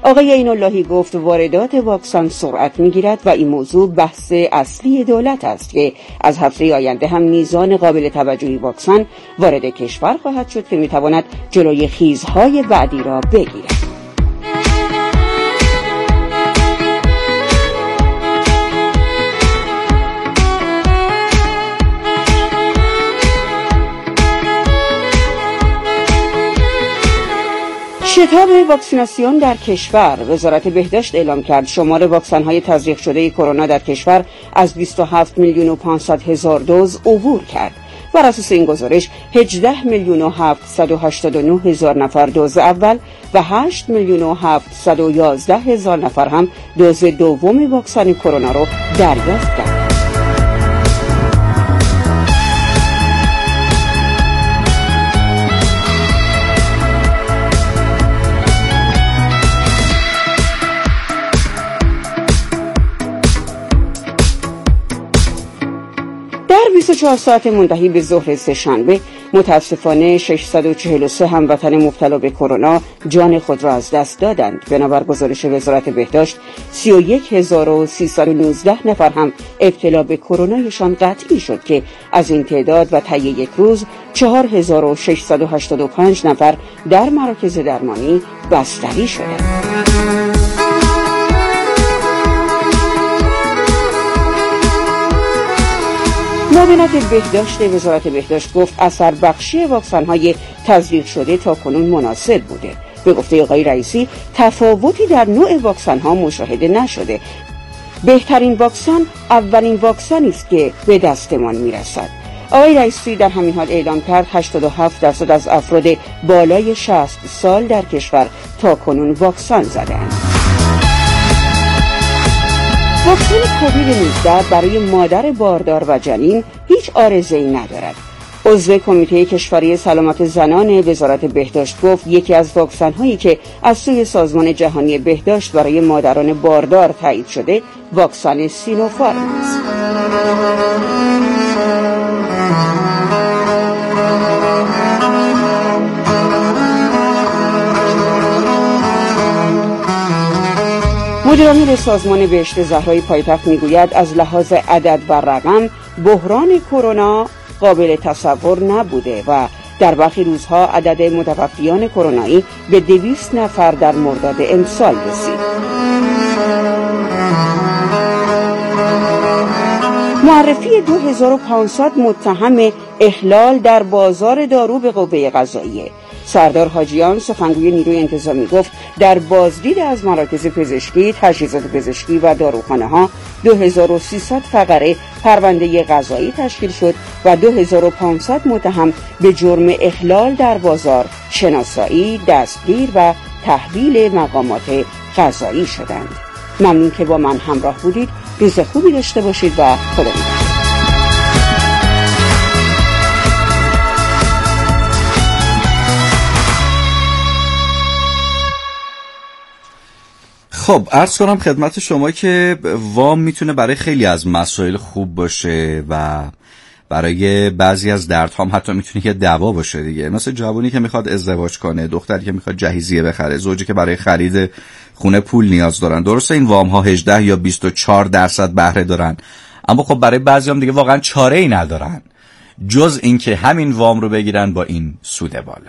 آقای عین‌اللهی گفت واردات واکسن سرعت می‌گیرد و این موضوع بحث اصلی دولت است که از هفته آینده هم میزان قابل توجهی واکسن وارد کشور خواهد شد که می‌تواند جلوی خیزهای بعدی را بگیرد. شتاب واکسیناسیون در کشور. وزارت بهداشت اعلام کرد شمار واکسن‌های تزریق شده کرونا در کشور از 27,500,000 دوز عبور کرد. بر اساس این گزارش 18,789,000 نفر دوز اول و 8,711,000 نفر هم دوز دوم واکسن کرونا را دریافت کرد. در 24 ساعت منتهی به ظهر سه‌شنبه متاسفانه 643 هموطن مبتلا به کرونا جان خود را از دست دادند. بنابر گزارش وزارت بهداشت 31,319 نفر هم ابتلا به کرونایشان قطعی شد که از این تعداد و طی یک روز 4,685 نفر در مراکز درمانی بستری شدند. معاونت بهداشت وزارت بهداشت گفت اثر بخشی واکسن‌های تزریق شده تا کنون مناسب بوده. به گفته آقای رئیسی تفاوتی در نوع واکسن‌ها مشاهده نشده. بهترین واکسن اولین واکسنی است که به دستمان میرسد. آقای رئیسی در همین حال اعلام کرد 87% از افراد بالای 60 سال در کشور تا کنون واکسن زدند. واکسن کووید 19 برای مادر باردار و جنین هیچ عارضه‌ای ندارد. عضو کمیته کشوری سلامت زنان وزارت بهداشت گفت یکی از واکسن‌هایی که از سوی سازمان جهانی بهداشت برای مادران باردار تایید شده واکسن سینوفارم است. مدیرعامل سازمان بهشت زهرای پایتخت میگوید از لحاظ عدد و رقم بحران کرونا قابل تصور نبوده و در برخی روزها عدد متوفیان کرونایی به 200 نفر در مرداد امسال رسید. معرفی 2500 متهم اخلال در بازار دارو به قوه قضاییه. سردار حاجیان سخنگوی نیروی انتظامی گفت در بازدید از مراکز پزشکی، تجهیزات پزشکی و داروخانه ها 2300 فقره پرونده قضایی تشکیل شد و 2500 متهم به جرم اخلال در بازار شناسایی، دستگیر و تحویل مقامات قضایی شدند. ممنون که با من همراه بودید. روز خوبی داشته باشید و خدا نگهدار. خب عرض کنم خدمت شما که وام میتونه برای خیلی از مسائل خوب باشه و برای بعضی از دردها هم حتی میتونه یه دوا باشه دیگه. مثل جوانی که میخواد ازدواج کنه، دختری که میخواد جهیزیه بخره، زوجی که برای خرید خونه پول نیاز دارن. درسته این وام ها 18 یا 24% بهره دارن، اما خب برای بعضی هم دیگه واقعا چاره ای ندارن جز این که همین وام رو بگیرن با این سود بالا.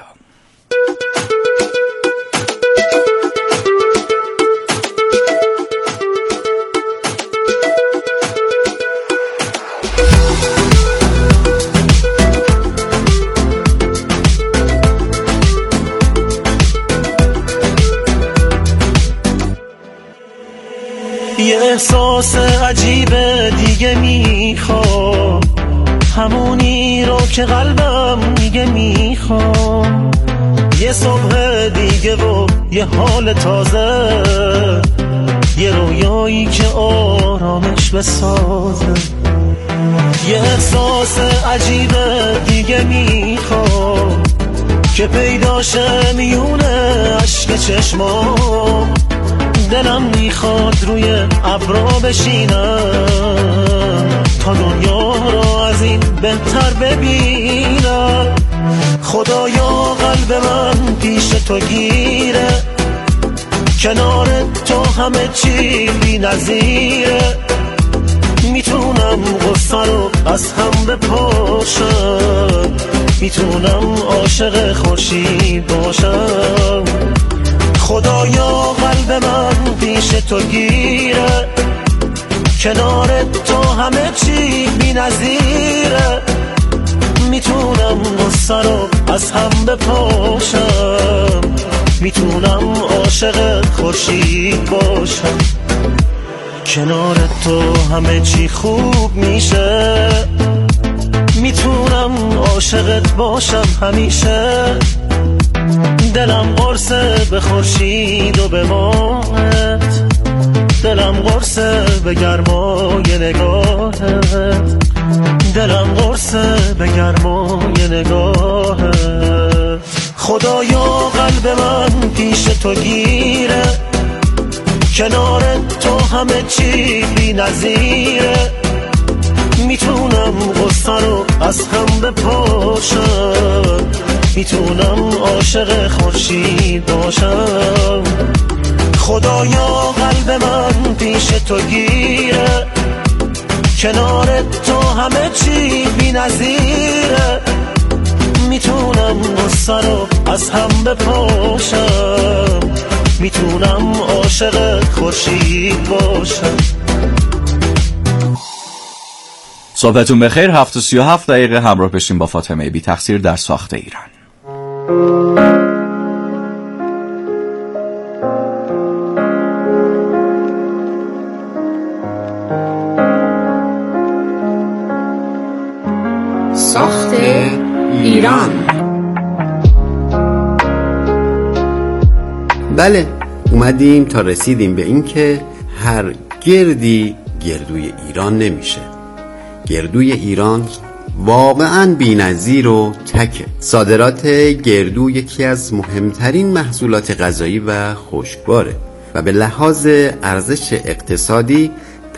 یه احساس عجیب دیگه میخوام، همونی رو که قلبم میگه میخوام. یه صبح دیگه و یه حال تازه، یه رویایی که آرامش بسازه. یه احساس عجیب دیگه میخوام که پیداشه میونه عشق چشمام. دلم میخواد روی ابرا بشینم تا دنیا رو از این بهتر ببینم. خدایا قلب من پیش تو گیره، کنار تو همه چی بی نظیره، میتونم غصه رو از هم بپاشم، میتونم عاشق خورشید باشم. خدایا قلب من پیش تو گیره، کنار تو همه چی بی نظیره، میتونم غصه رو از هم بپاشم، میتونم عاشق خورشید باشم. کنار تو همه چی خوب میشه، میتونم عاشقت باشم همیشه. دلم قرصه به خورشید و به ماهت، دلم قرصه به گرمای نگاهت، دلم قرصه به گرمای نگاهت. خدایا قلب من پیش تو گیره، کنار تو همه چی بی نظیره، میتونم غصه رو از هم بپاشم، میتونم عاشق خورشید باشم. خدایا قلب من پیش تو گیره، کنار تو همه چی بی نظیره، میتونم غصه رو از هم بپاشم، میتونم عاشق خورشید باشم. صحبتون بخیر. 7:37 همراه بشیم با فاطمه بی تقصیر در ساخت ایران. ساخت ایران. بله، اومدیم تا رسیدیم به این که هر گردی گردوی ایران نمیشه. گردوی ایران واقعاً بی‌نظیر و تکه. صادرات گردو یکی از مهمترین محصولات غذایی و خشکباره و به لحاظ ارزش اقتصادی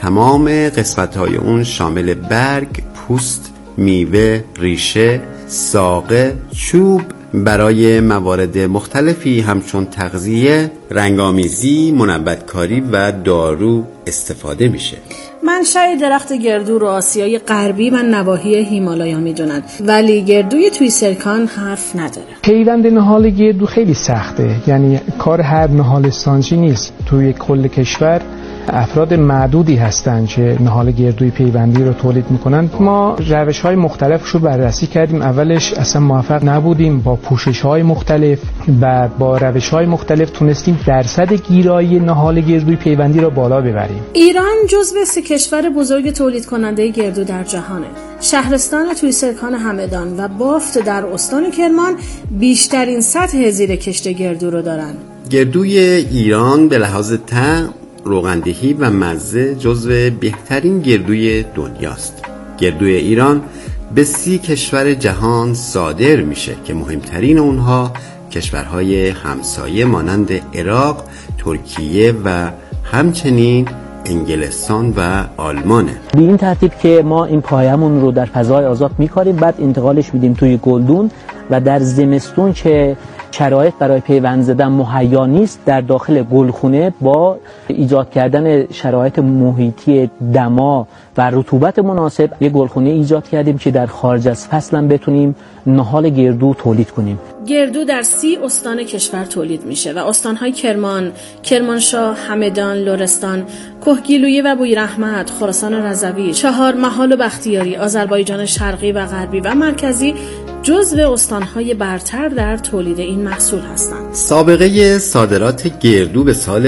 تمام قسمت‌های اون شامل برگ، پوست، میوه، ریشه، ساقه، چوب برای موارد مختلفی همچون تغذیه، رنگامیزی، منبتکاری و دارو استفاده میشه. منشأ درخت گردو رو آسیای غربی و نواحی هیمالایا میدونن، ولی گردوی تویسرکان حرف نداره. پیوند نهال گردو خیلی سخته، یعنی کار هر نهالستانچی نیست. توی کل کشور افراد معدودی هستند که نهال گردوی پیوندی رو تولید میکنن. ما روش‌های مختلفش رو بررسی کردیم. اولش اصلا موفق نبودیم، با پوشش‌های مختلف و با روش‌های مختلف تونستیم درصد گیرایی نهال گردوی پیوندی رو بالا ببریم. ایران جزو 3 کشور بزرگ تولید کننده گردو در جهانه. شهرستان تویسرکان همدان و بافت در استان کرمان بیشترین سطح زیر کشت گردو رو دارن. گردوی ایران به لحاظ طعم، روغندهی و مزه جزو بهترین گردوی دنیاست. گردوی ایران به 30 کشور جهان صادر میشه که مهمترین اونها کشورهای همسایه مانند عراق، ترکیه و همچنین انگلستان و آلمانه. به این ترتیب که ما این پایمون رو در فضای آزاد میکاریم، بعد انتقالش میدیم توی گلدون و در زمستون که شرایط برای پیوند زدن مهیا نیست، در داخل گلخونه با ایجاد کردن شرایط محیطی دما و رطوبت مناسب یک گلخونه ایجاد کردیم که در خارج از فصل هم بتونیم نهال گردو تولید کنیم. گردو در 30 استان کشور تولید میشه و استانهای کرمان، کرمانشاه، همدان، لرستان، کهگیلویه و بویراحمد، خراسان رضوی، چهارمحال و بختیاری، آذربایجان شرقی و غربی و مرکزی جزو استانهای برتر در تولید این محصول هستند. سابقه صادرات گردو به سال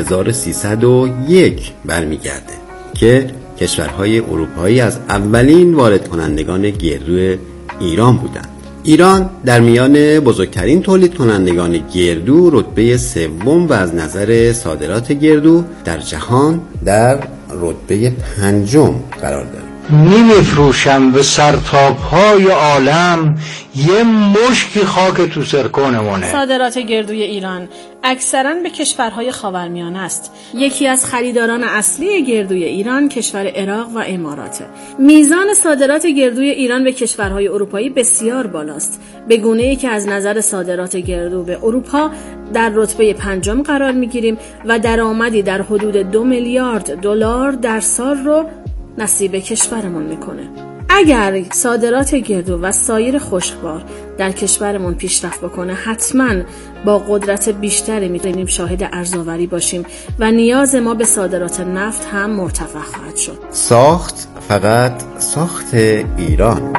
1301 برمیگرده که کشورهای اروپایی از اولین وارد کنندگان گردو ایران بودند. ایران در میان بزرگترین تولید کنندگان گردو رتبه 3 و از نظر صادرات گردو در جهان در رتبه 5 قرار دارد. نمیفروشم به سرتاپای عالم یه مشکی خاک تو سرکنمونه. صادرات گردوی ایران اکثراً به کشورهای خاورمیانه است. یکی از خریداران اصلی گردوی ایران کشور عراق و اماراته. میزان صادرات گردوی ایران به کشورهای اروپایی بسیار بالاست، به گونه‌ای که از نظر صادرات گردو به اروپا در رتبه 5 قرار می‌گیریم و درآمدی در حدود 2 میلیارد دلار در سال رو نصیب کشورمون میکنه. اگر صادرات گردو و سایر خشکبار در کشورمون پیشرفت بکنه، حتما با قدرت بیشتری میتونیم شاهد ارزآوری باشیم و نیاز ما به صادرات نفت هم مرتفع خواهد شد. ساخت فقط ساخت ایران.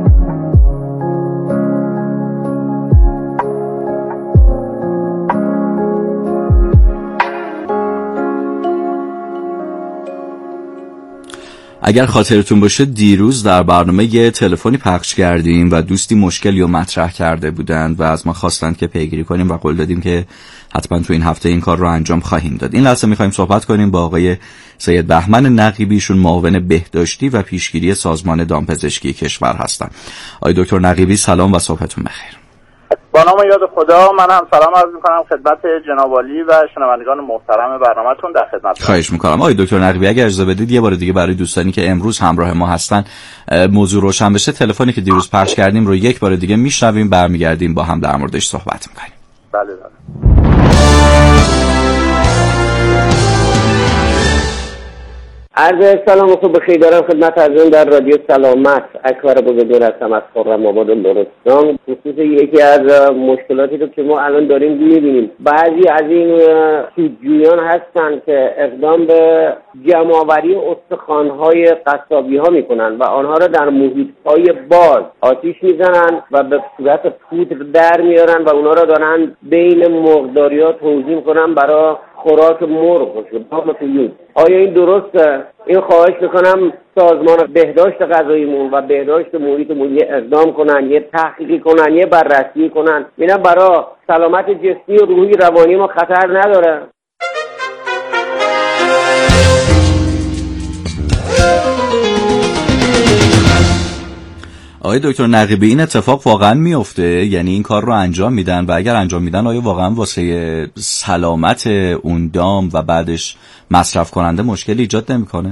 اگر خاطرتون باشه دیروز در برنامه یه تلفنی پخش کردیم و دوستی مشکلی رو مطرح کرده بودند و از ما خواستند که پیگیری کنیم و قول دادیم که حتما تو این هفته این کار رو انجام خواهیم داد. این لحظه میخوایم صحبت کنیم با آقای سید بهمن نقیبی، ایشون معاون بهداشتی و پیشگیری سازمان دامپزشکی کشور هستن. آقای دکتر نقیبی سلام و صبحتون بخیر. با نام یاد خدا، من هم سلام عرض می‌کنم خدمت جناب عالی و شنوندگان محترم برنامه‌تون. در خدمتتون. خواهش می‌کنم. آقای دکتر نقیبی اگر اجازه بدید یه بار دیگه برای دوستانی که امروز همراه ما هستن موضوع روشن بشه، تلفنی که دیروز پخش کردیم رو یک بار دیگه میشنویم، برمیگردیم با هم در موردش صحبت می‌کنیم. بله. عرض سلام و خوب بخیر دارم خدمت عزیزان در رادیو سلامت. اکبر بزرگوار هستم از خرم‌آباد لرستان. خصوص یکی از مشکلاتی رو که ما الان داریم می‌بینیم، بعضی از این سودجویان هستن که اقدام به جمع‌آوری استخوان‌های قصابی‌ها می‌کنن و آنها را در محیط‌های باز آتیش می‌زنن و به صورت پودر در میارن و اونها را دارن بین مرغداری‌ها توزیع کنن برای خوراک مرغ و طیور. آیا این درسته؟ این خواهش میکنم سازمان بهداشت غذاییمون و بهداشت محیطمون یه اقدام کنن، یه تحقیقی کنن، یه بررسی کنن، ببینن برای سلامت جسمی و روحی روانی ما خطر نداره. آقای دکتر نقیبی این اتفاق واقعا میفته؟ یعنی این کار رو انجام میدن و اگر انجام میدن آیا واقعا واسه سلامت اون دام و بعدش مصرف کننده مشکلی ایجاد نمیکنه؟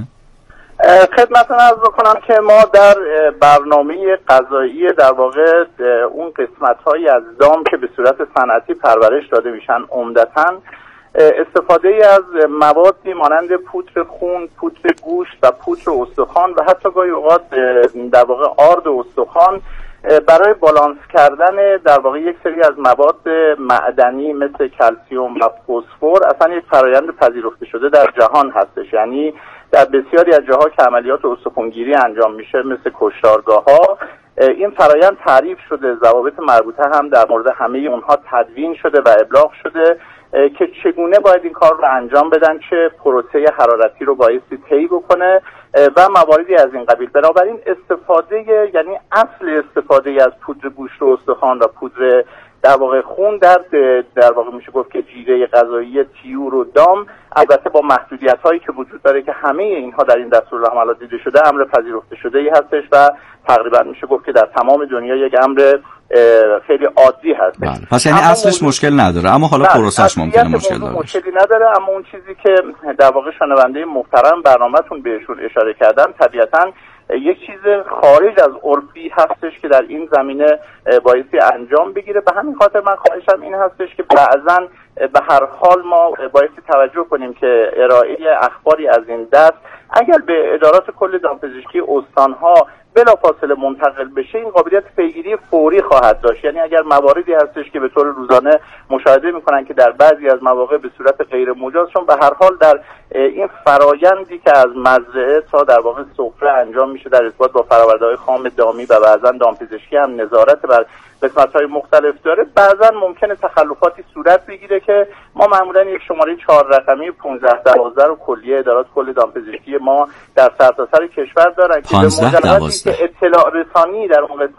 خدمتتون عرض بکنم که ما در برنامه غذایی در واقع اون قسمت‌هایی از دام که به صورت صنعتی پرورش داده میشن عمدتاً استفاده از موادی مانند پودر خون، پودر گوشت و پودر استخوان و حتی گاهی اوقات در واقع آرد استخوان برای بالانس کردن در واقع یک سری از مواد معدنی مثل کلسیم و فسفر اصلا یک فرایند پذیرفته شده در جهان هستش. یعنی در بسیاری از جاها که عملیات استخوانگیری انجام میشه مثل کشتارگاه‌ها، این فرایند تعریف شده، ضوابط مربوطه هم در مورد همه اونها تدوین شده و ابلاغ شده که چگونه باید این کار رو انجام بدن، چه پروسه حرارتی رو بایستی طی بکنه و مواردی از این قبیل. بنابراین یعنی اصل استفاده از پودر گوشت و استخوان و پودر در واقع خون در واقع میشه گفت که جیره غذایی طیور و دام، البته با محدودیت‌هایی که وجود داره که همه اینها در این دستورالعملات دیده شده، امر پذیرفته شده‌ای هستش و تقریبا میشه گفت که در تمام دنیا یک امر خیلی عادی هست. پس یعنی اصلش مشکل نداره، اما حالا پروسش ممکنه مشکل داره. مشکلی نداره، اما اون چیزی که در واقع شنونده محترم برنامه‌تون بهشون اشاره کردن طبیعتاً یک چیز خارج از عرفی هستش که در این زمینه بایستی انجام بگیره. به همین خاطر من خواهشم این هستش که بعضاً به هر حال ما بایستی توجه کنیم که ارائه اخباری از این دست اگر به ادارات کل دامپزشکی استان‌ها بلافاصله منتقل بشه، این قابلیت پیگیری فوری خواهد داشت. یعنی اگر مواردی هستش که به طور روزانه مشاهده میکنن که در بعضی از مواقع به صورت غیر مجاز، چون به هر حال در این فرایندی که از مزرعه تا در واقع سفره انجام میشه در ارتباط با فرآورده‌های خام دامی و بعضا دامپزشکی هم نظارت بر قسمت‌های مختلف داره، بعضا ممکنه تخلفاتی صورت بگیره که ما معمولا یک شماره 4 رقمی 1512 رو کلیه ادارات کل دامپزشکی ما در سرتاسر کشور دارن که به مجردی که اطلاع رسانی در اون قسمت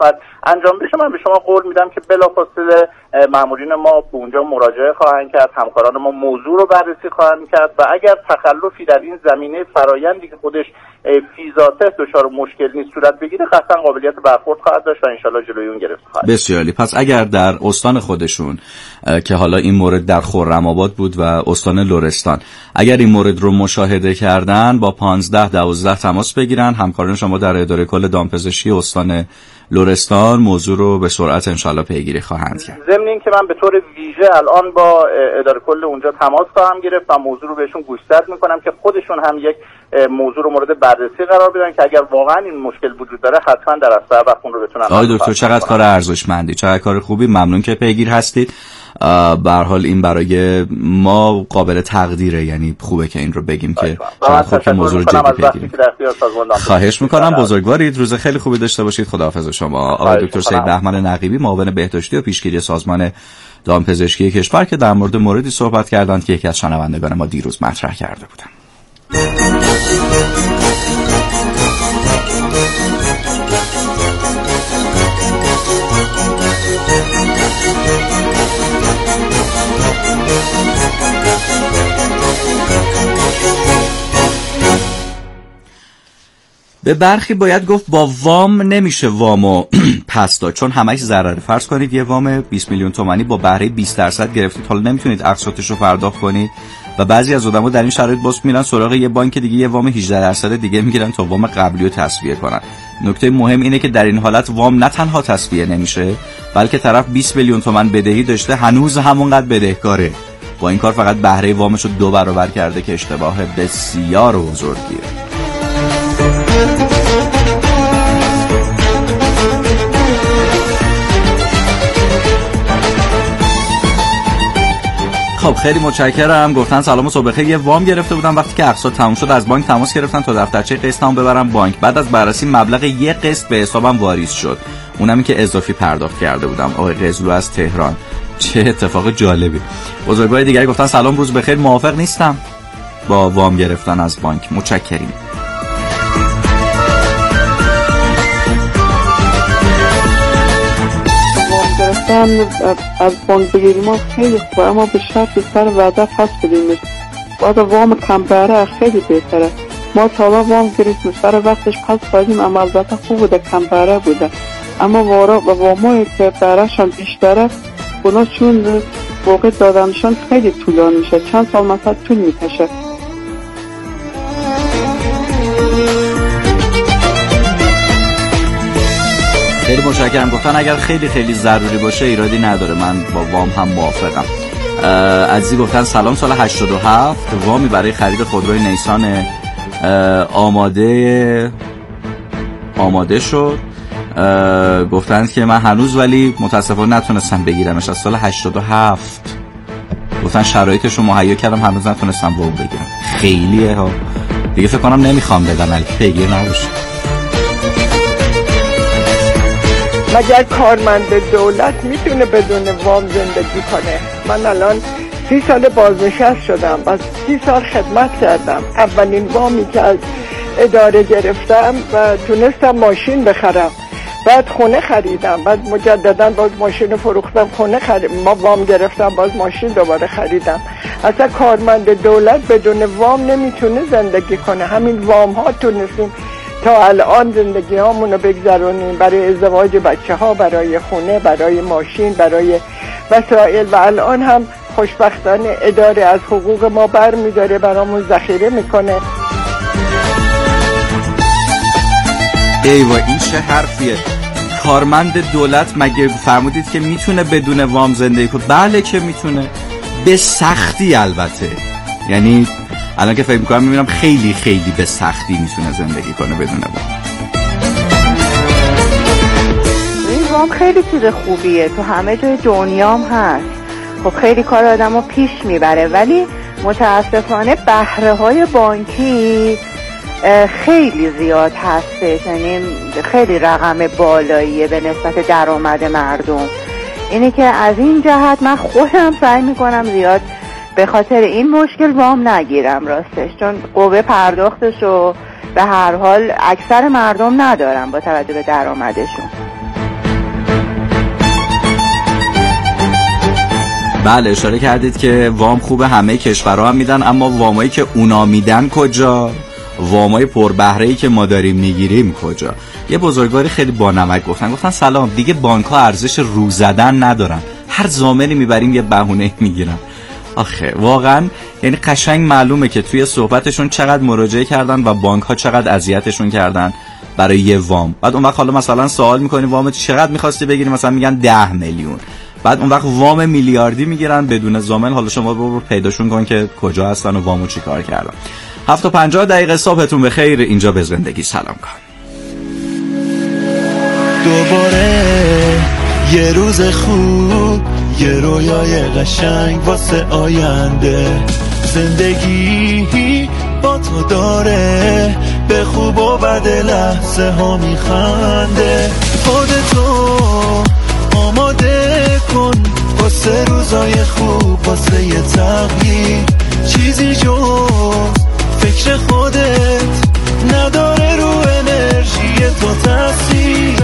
انجام بشه، من به شما قول میدم که بلافاصله مامورین ما به اونجا مراجعه خواهند کرد، همکاران ما موضوع رو بررسی خواهند کرد و اگر تخلفی در این زمینه فرایندی که خودش فی ذاته دچار مشکل نیست صورت بگیره، قطعا قابلیت برخورد خواهد داشت و انشالله جلوی اون گرفته خواهد. بسیار عالی. پس اگر در استان خودشون که حالا این مورد در خرم‌آباد بود و استان لرستان، اگر این مورد رو مشاهده کردن با 15-12 تماس بگیرن، همکاران شما در اداره کل دامپزشکی استان لرستان موضوع رو به سرعت انشالله پیگیری خواهند کرد. ضمن این که من به طور ویژه الان با اداره کل اونجا تماس خواهم گرفت و موضوع رو بهشون گوشزد میکنم که خودشون هم یک موضوع رو مورد بررسی قرار بدن که اگر واقعا این مشکل وجود داره حتما در اسرع وقت اون رو بتونن. آقای دکتر چقدر کار ارزشمندی، چقدر کار خوبی، ممنون که پیگیر هستید. به هر حال این برای ما قابل تقدیره، یعنی خوبه که این رو بگیم که چقدر خوب که موضوع رو جدی بگیریم. خواهش میکنم، بزرگوارید، روز خیلی خوبی داشته باشید. خداحافظ شما. آقای دکتر سید بهمن نقیبی، معاون بهداشتی و پیشگیری سازمان دامپزشکی کشور، که در مورد موردی صحبت کردند که یکی از شنوندگان ما دیروز مطرح کرده بودند. به برخی باید گفت با وام نمیشه وامو پس داد، چون همش ضرره. فرض کنید یه وام 20 میلیون تومانی با بهره 20% گرفتید، حالا نمیتونید اقساطش رو پرداخت کنید و بعضی از آدما در این شرایط باز میرن سراغ یه بانک دیگه، یه وام 18% دیگه میگیرن تا وام قبلی رو تسویه کنن. نکته مهم اینه که در این حالت وام نه تنها تسویه نمیشه، بلکه طرف 20 میلیون تومان بدهی داشته هنوز همونقدر بدهکاره. با این کار فقط بهره وامش رو 2 برابر کرده که اشتباه بسیار بزرگیه. خب خیلی متشکرم. گفتن سلام و صبح بخیر، یه وام گرفته بودم، وقتی که اقساط تموم شد از بانک تماس گرفتن تا دفترچه قسطمو ببرم بانک. بعد از بررسی مبلغ یه قسط به حسابم واریز شد، اونمی که اضافی پرداخت کرده بودم. آقای قزلو از تهران، چه اتفاق جالبی. بزرگوار دیگری گفتن سلام روز بخیر، موافق نیستم با وام گرفتن از بانک. متشکریم. از بانک بگیریم ما خیلی خوبه، اما به شرط سر وعده پس بدیم. بعد وام کم بهره خیلی بهتره. ما تا وام گرفتیم سر وقتش پس دادیم، اما البته خوب بوده، کم بهره بوده. اما وامایی که بهرهشان بیشتره اونا چون موقع دادنشان خیلی طولانی میشه، چند سال مثلا طول میکشه. خیلی متشکرم. گفتن اگر خیلی خیلی ضروری باشه ایرادی نداره، من با وام هم موافقم. عزیزی گفتن سلام، سال 87 وامی برای خرید خودروی نیسان آماده شد. گفتن که من هنوز ولی متاسفانه نتونستم بگیرمش، از سال 87. گفتن شرایطش رو مهیا کردم، هنوز نتونستم وام بگیرم. خیلیه ها دیگه، فکر کنم نمیخوام بدم، ولی پیگیر نباشه. مگر کارمند دولت میتونه بدون وام زندگی کنه؟ من الان 30 سال بازنشست شدم، از 30 سال خدمت کردم. اولین وامی که از اداره گرفتم و تونستم ماشین بخرم، بعد خونه خریدم، بعد مجددا باز ماشین فروختم، خونه ما وام گرفتم، باز ماشین دوباره خریدم. اصلا کارمند دولت بدون وام نمیتونه زندگی کنه. همین وام ها تونستیم تا الان زندگی هامونو بگذرونیم، برای ازدواج بچه ها، برای خونه، برای ماشین، برای وسایل. و الان هم خوشبختانه اداره از حقوق ما بر میداره، برامون ذخیره میکنه. ایوا این چه حرفیه؟ کارمند دولت مگه فرمودید که میتونه بدون وام زندگی کنه؟ بله که میتونه، به سختی البته. یعنی الان که فکر میکنم میبینم خیلی خیلی به سختی میتونه زندگی کنه بدون وام. این وام خیلی چیز خوبیه، تو همه جای دنیام هست. خب خیلی کار آدمو پیش میبره، ولی متاسفانه بهره های بانکی خیلی زیاد هستش، یعنی خیلی رقم بالاییه به نسبت درآمد مردم. اینه که از این جهت من خودم سعی میکنم زیاد به خاطر این مشکل وام نگیرم راستش، چون قوه پرداختشو به هر حال اکثر مردم ندارن با توجه به درآمدشون. بله اشاره کردید که وام خوبه، همه کشورها هم میدن، اما وامایی که اونا میدن کجا؟ وامای پربهره‌ای که ما داریم میگیریم کجا؟ یه بزرگواری خیلی بانمک گفتن سلام، دیگه بانک‌ها ارزش رو زدن ندارن، هر ضامنی میبریم یه بهونه میگیرن. آخه واقعا یعنی قشنگ معلومه که توی صحبتشون چقدر مراجعه کردن و بانک‌ها چقدر اذیتشون کردن برای یه وام. بعد اون وقت حالا مثلا سوال می‌کنی وام چقدر می‌خواستی بگیری، مثلا میگن 10 میلیون. بعد اون وقت وام میلیاردی میگیرن بدون ضامن. حالا شما برو پیداشون کن که کجا هستن و وامو چیکار کردن. 7:50 صبحتون بخیر. اینجا به زندگی سلام کن. دوباره یه روز خوب، یه رویای قشنگ واسه آینده. زندگی با تو داره به خوب و بد لحظه ها میخنده. خودتو آماده کن واسه روزای خوب، واسه یه تغییر. چیزی جز فکر خودت نداره رو انرژی تو تاثیر.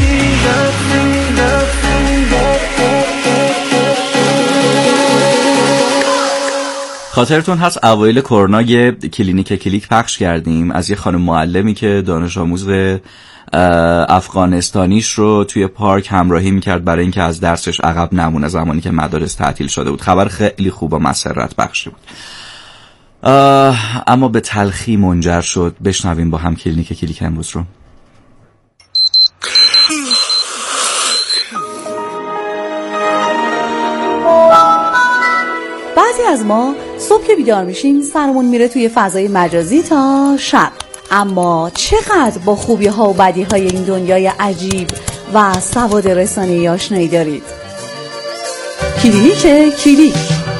خاطرتون هست اوایل کرونا یه کلینیک کلیک پخش کردیم از یه خانم معلمی که دانش آموز افغانستانیش رو توی پارک همراهی میکرد برای اینکه از درسش عقب نمونه زمانی که مدارس تعطیل شده بود. خبر خیلی خوب و مسرت بخشی بود، اما به تلخی منجر شد. بشنویم با هم کلینیک کلیک امروز رو. بعضی از ما صبح که بیدار میشیم سرمون میره توی فضای مجازی تا شب، اما چقدر با خوبی ها و بدی های این دنیای عجیب و سواد رسانه‌ای آشنایی دارید؟ کلینیک کلیک.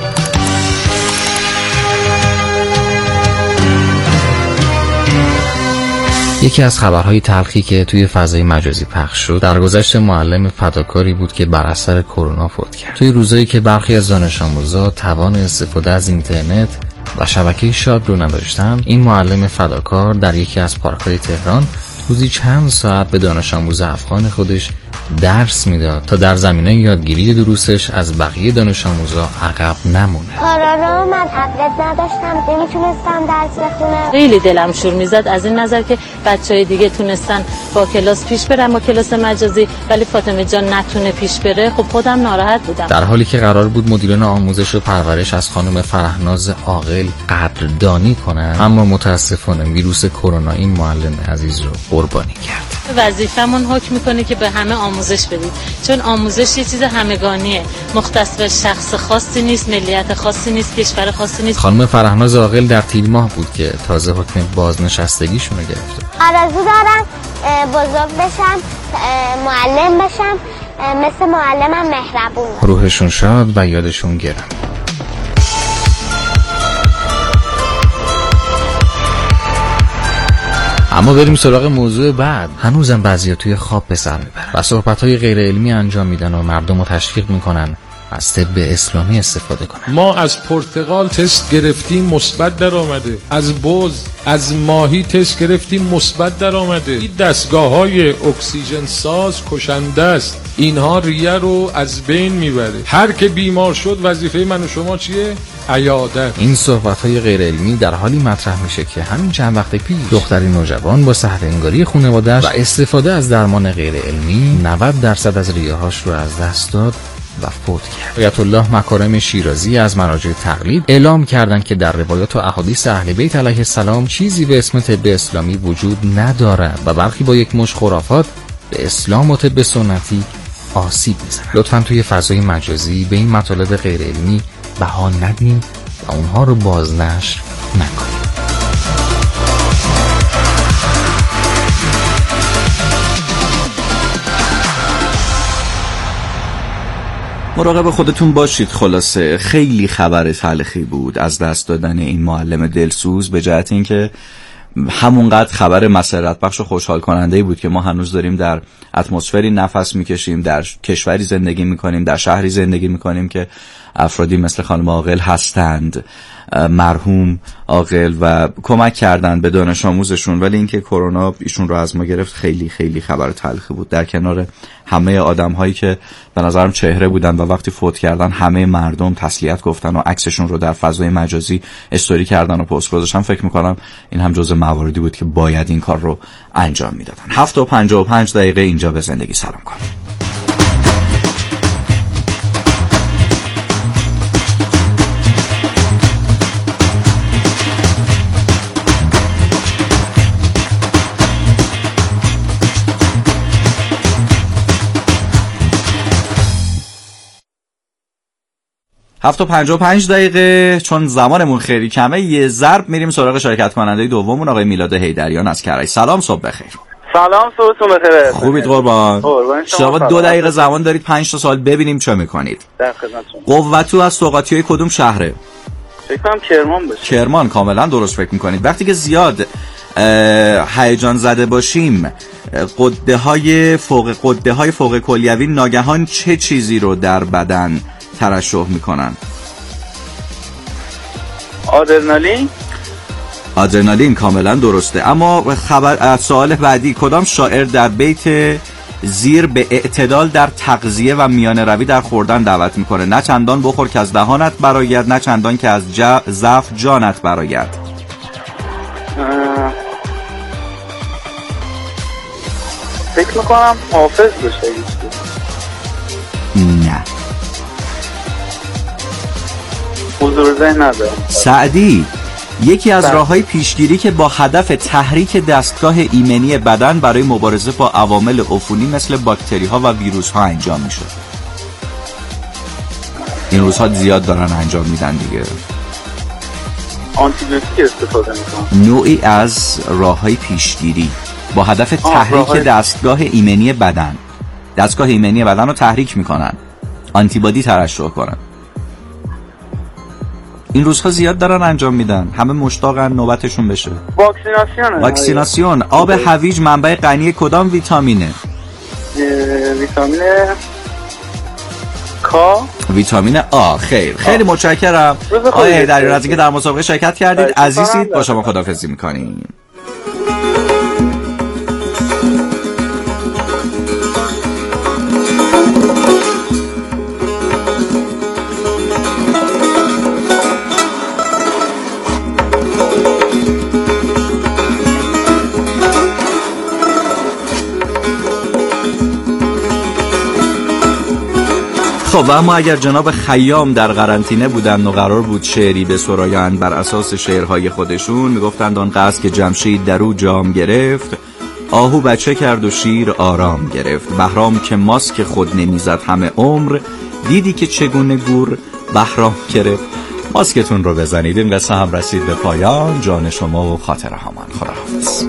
یکی از خبرهای تلخی که توی فضای مجازی پخش شد درگذشت معلم فداکاری بود که بر اثر کرونا فوت کرد. توی روزایی که برخی از دانش آموزا توان استفاده از اینترنت و شبکه شاد رو نداشتن، این معلم فداکار در یکی از پارک‌های تهران روزی چند ساعت به دانش آموز افغان خودش درس میداد تا در زمینه یادگیری دروسش از بقیه دانش آموزا عقب نمونه. کرونا من تبلت نداشتم، نمیتونستم درس بخونم. خیلی دلم شور میزد از این نظر که بچهای دیگه تونستن با کلاس پیش برن، با کلاس مجازی، ولی فاطمه جان نتونه پیش بره. خب خودم ناراحت بودم. در حالی که قرار بود مدیران آموزش و پرورش از خانم فرهناز عاقل قدردانی کنند، اما متاسفانه ویروس کرونا این معلم عزیز رو قربانی کرد. وظیفمون حکم میکنه که به همه آموزش بدیم، چون آموزش یه چیز همگانیه، مختص به شخص خاصی نیست، ملیت خاصی نیست، کشور خاصی نیست. خانم فرهناز عاقل در تیر ماه بود که تازه حکم بازنشستگیشون رو گرفته. آرزو دارم بزرگ بشم، معلم بشم، مثل معلمم مهربون. روحشون شاد و یادشون گرم. اما بریم سراغ موضوع بعد. هنوزم بعضیا توی خواب به سر میبرن و صحبت‌های غیر علمی انجام میدن و مردم رو تشویق میکنن از طب اسلامی استفاده کنن. ما از پرتقال تست گرفتیم مثبت در آمده، از بز، از ماهی تست گرفتیم مثبت در آمده. این دستگاه‌های اکسیژن ساز کشنده است، اینها ریه رو از بین میبره. هر که بیمار شد وظیفه من و شما چیه؟ عیادت. این صحبت‌های غیر علمی در حالی مطرح میشه که همین چند وقت پیش دختری نوجوان با سهل‌انگاری خانواده‌اش و استفاده از درمان غیر علمی 90% از ریه‌هاش رو از دست داد و فوت کرد. آیت الله مکارم شیرازی از مراجع تقلید اعلام کردند که در روایات و احادیث اهل بیت علیه السلام چیزی به اسم طب اسلامی وجود ندارد و برخی با یک مشت خرافات به اسلام و طب سنتی آسیب میزنند. لطفاً توی فضای مجازی به این مطالب غیر علمی بها ندیم و اونها رو بازنشر نکنیم. مراقب خودتون باشید. خلاصه خیلی خبر تلخی بود از دست دادن این معلم دلسوز، به جهت اینکه همونقدر خبر مسرت بخش و خوشحال کننده بود که ما هنوز داریم در اتمسفری نفس میکشیم، در کشوری زندگی میکنیم، در شهری زندگی میکنیم که افرادی مثل خانم عاقل هستند، مرحوم عاقل، و کمک کردن به دانش آموزشون، ولی اینکه کرونا ایشون رو از ما گرفت خیلی خیلی خبر تلخی بود. در کنار همه آدم هایی که به نظرم چهره بودن و وقتی فوت کردن همه مردم تسلیت گفتن و عکسشون رو در فضای مجازی استوری کردن و پست گذاشتن، فکر میکنم این هم جزء مواردی بود که باید این کار رو انجام میدادن. 7:55 اینجا به زندگی سلام کنیم. هفت و 55 دقیقه. چون زمانمون خیلی کمه یه ضرب میریم سراغ شرکت کننده دوممون، آقای میلاد حیدریان از کرج. سلام، صبح بخیر. سلام، صبحتون بخیر. خوبید قربان؟ شما 2 دقیقه زمان دارید 5 تا سوال ببینیم چه میکنید. در خدمتتون. قوتو از سوغاتیای کدوم شهره؟ فکر کنم کرمان باشه. کرمان، کاملا درست فکر میکنید. وقتی که زیاد هیجان زده باشیم قده های فوق کلیوی ناگهان چه چیزی رو در بدن ترشح میکنن؟ آدرنالین، کاملا درسته. اما سوال بعدی، کدام شاعر در بیت زیر به اعتدال در تغذیه و میانه روی در خوردن دعوت میکنه؟ نه چندان بخور که از دهانت براید، نه چندان که از ضعف جانت براید. فکر میکنم حافظ باشه. نه، حضور ذهن ندارم. سعدی، یکی از راه‌های پیشگیری که با هدف تحریک دستگاه ایمنی بدن برای مبارزه با عوامل عفونی مثل باکتری‌ها و ویروس‌ها انجام میشه. این روزها زیاد دارن انجام میدن دیگه. آنتیبیوتیک استفاده میکنن. نوعی از راه‌های پیشگیری با هدف تحریک دستگاه ایمنی بدن رو تحریک میکنن، آنتیبادی ترشح کنن. این روزها زیاد دارن انجام میدن، همه مشتاقن نوبتشون بشه. واکسیناسیون. آب هویج منبع غنی کدام ویتامینه؟ ویتامین کا. ویتامین آ. خیلی متشکرم آقای حیدریان از اینکه در مسابقه شرکت کردید. عزیزید، با شما خداحافظی میکنیم. خب، اما اگر جناب خیام در قرنطینه بودند و قرار بود شعری بسرایند بر اساس شعرهای خودشون، میگفتند آن قصد که جمشید در او جام گرفت، آهو بچه کرد و شیر آرام گرفت. بهرام که ماسک خود نمیزد همه عمر، دیدی که چگونه گور بهرام گرفت. ماسکتون رو بزنید. این قصه هم رسید به پایان. جان شما و خاطر همان. خداحافظ.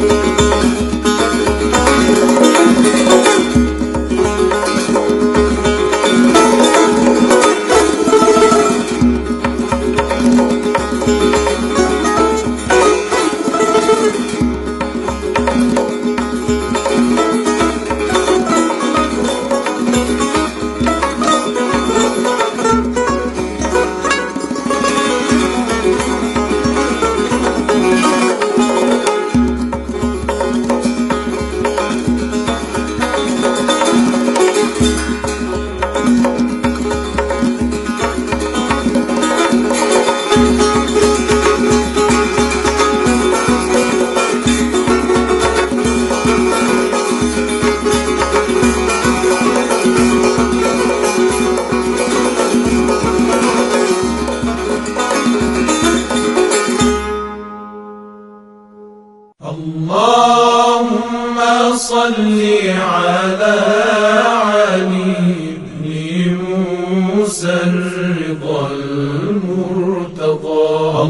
اللهم صل على علي بن موسى الرضا المرتضى.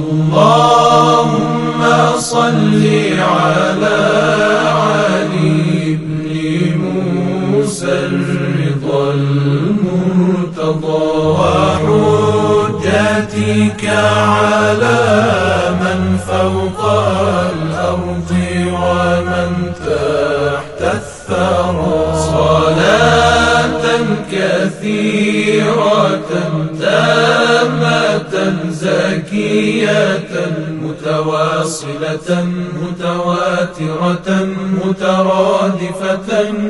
اللهم صل على علي بن موسى الرضا المرتضى. وحجتك على من فوق الأرض ومن تحت الثرى. صلاة كثيرة متواصلة متواترة مترادفة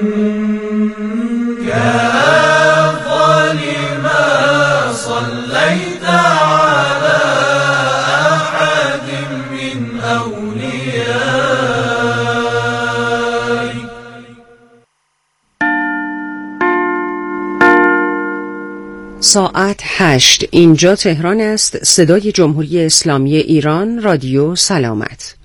كأفضل ما صليت على أحد من أوليائك. ساعت 8 اینجا تهران است. صدای جمهوری اسلامی ایران، رادیو سلامت.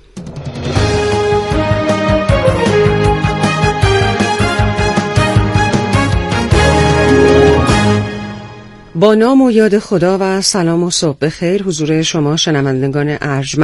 با نام و یاد خدا و سلام و صبح بخیر حضور شما شنوندگان ارجمند